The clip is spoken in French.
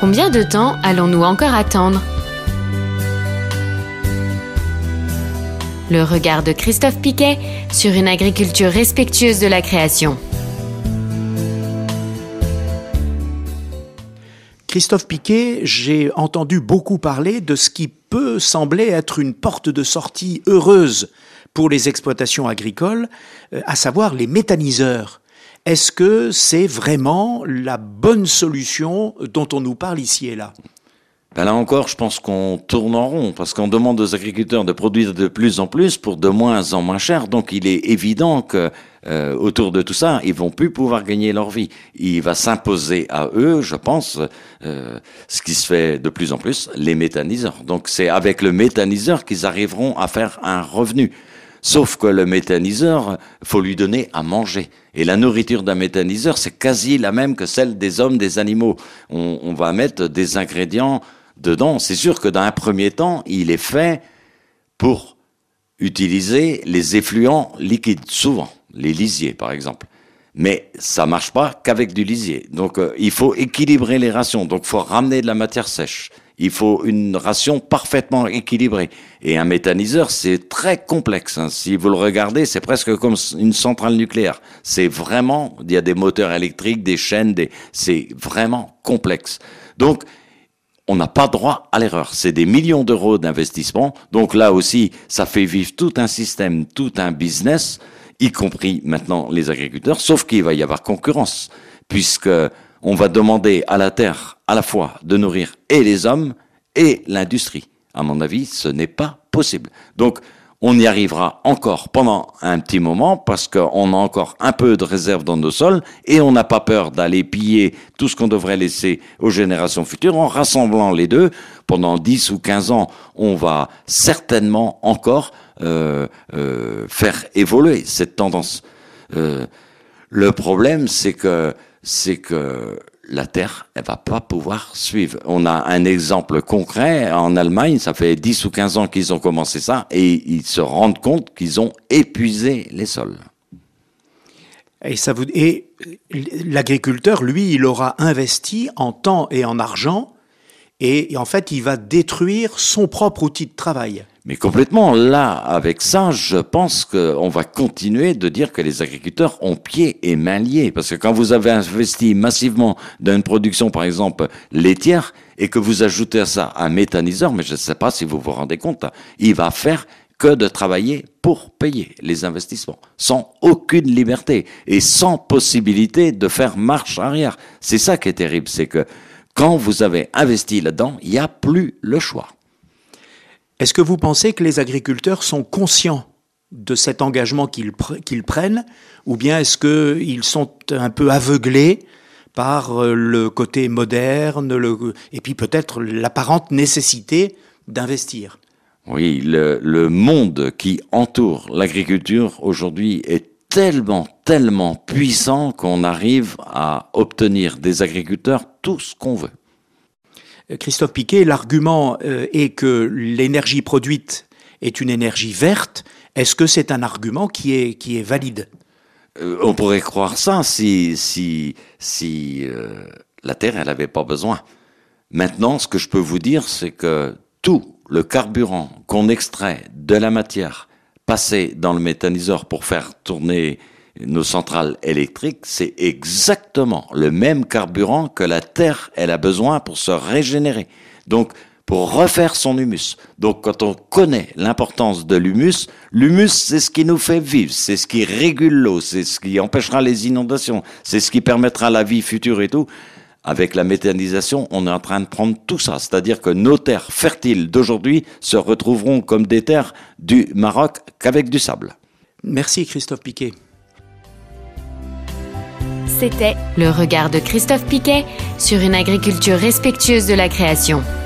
Combien de temps allons-nous encore attendre ? Le regard de Christophe Piquet sur une agriculture respectueuse de la création. Christophe Piquet, j'ai entendu beaucoup parler de ce qui peut sembler être une porte de sortie heureuse pour les exploitations agricoles, à savoir les méthaniseurs. Est-ce que c'est vraiment la bonne solution dont on nous parle ici et là ? Ben là encore, je pense qu'on tourne en rond, parce qu'on demande aux agriculteurs de produire de plus en plus pour de moins en moins cher. Donc il est évident que autour de tout ça, ils vont plus pouvoir gagner leur vie. Il va s'imposer à eux, je pense, ce qui se fait de plus en plus, les méthaniseurs. Donc c'est avec le méthaniseur qu'ils arriveront à faire un revenu. Sauf que le méthaniseur, faut lui donner à manger. Et la nourriture d'un méthaniseur, c'est quasi la même que celle des hommes, des animaux. On va mettre des ingrédients dedans. C'est sûr que dans un premier temps, il est fait pour utiliser les effluents liquides, souvent, les lisiers par exemple. Mais ça marche pas qu'avec du lisier. Donc il faut équilibrer les rations. Donc il faut ramener de la matière sèche. Il faut une ration parfaitement équilibrée. Et un méthaniseur, c'est très complexe. Si vous le regardez, c'est presque comme une centrale nucléaire. C'est vraiment, il y a des moteurs électriques, des chaînes, c'est vraiment complexe. Donc, on n'a pas droit à l'erreur. C'est des millions d'euros d'investissement. Donc là aussi, ça fait vivre tout un système, tout un business, y compris maintenant les agriculteurs, sauf qu'il va y avoir concurrence, puisque on va demander à la terre à la fois de nourrir et les hommes et l'industrie. À mon avis, ce n'est pas possible. Donc, on y arrivera encore pendant un petit moment parce qu'on a encore un peu de réserve dans nos sols et on n'a pas peur d'aller piller tout ce qu'on devrait laisser aux générations futures. En rassemblant les deux, pendant 10 ou 15 ans, on va certainement encore faire évoluer cette tendance. Le problème, c'est que la terre, elle va pas pouvoir suivre. On a un exemple concret en Allemagne, ça fait 10 ou 15 ans qu'ils ont commencé ça et ils se rendent compte qu'ils ont épuisé les sols. Et l'agriculteur, lui, il aura investi en temps et en argent et en fait, il va détruire son propre outil de travail. Mais complètement, là, avec ça, je pense qu'on va continuer de dire que les agriculteurs ont pieds et mains liés. Parce que quand vous avez investi massivement dans une production, par exemple, laitière, et que vous ajoutez à ça un méthaniseur, mais je ne sais pas si vous vous rendez compte, il va faire que de travailler pour payer les investissements, sans aucune liberté et sans possibilité de faire marche arrière. C'est ça qui est terrible, c'est que quand vous avez investi là-dedans, il n'y a plus le choix. Est-ce que vous pensez que les agriculteurs sont conscients de cet engagement qu'ils prennent, ou bien est-ce qu'ils sont un peu aveuglés par le côté moderne, et puis peut-être l'apparente nécessité d'investir ? Oui, le monde qui entoure l'agriculture aujourd'hui est tellement puissant qu'on arrive à obtenir des agriculteurs tout ce qu'on veut. Christophe Piquet, l'argument est que l'énergie produite est une énergie verte. Est-ce que c'est un argument qui est valide ? On pourrait croire ça si la Terre, elle n'avait pas besoin. Maintenant, ce que je peux vous dire, c'est que tout le carburant qu'on extrait de la matière passé dans le méthaniseur pour faire tourner nos centrales électriques, c'est exactement le même carburant que la Terre, elle a besoin pour se régénérer. Donc, pour refaire son humus. Donc, quand on connaît l'importance de l'humus, c'est ce qui nous fait vivre, c'est ce qui régule l'eau, c'est ce qui empêchera les inondations, c'est ce qui permettra la vie future et tout. Avec la méthanisation, on est en train de prendre tout ça. C'est-à-dire que nos terres fertiles d'aujourd'hui se retrouveront comme des terres du Maroc qu'avec du sable. Merci Christophe Piquet. C'était le regard de Christophe Piquet sur une agriculture respectueuse de la création.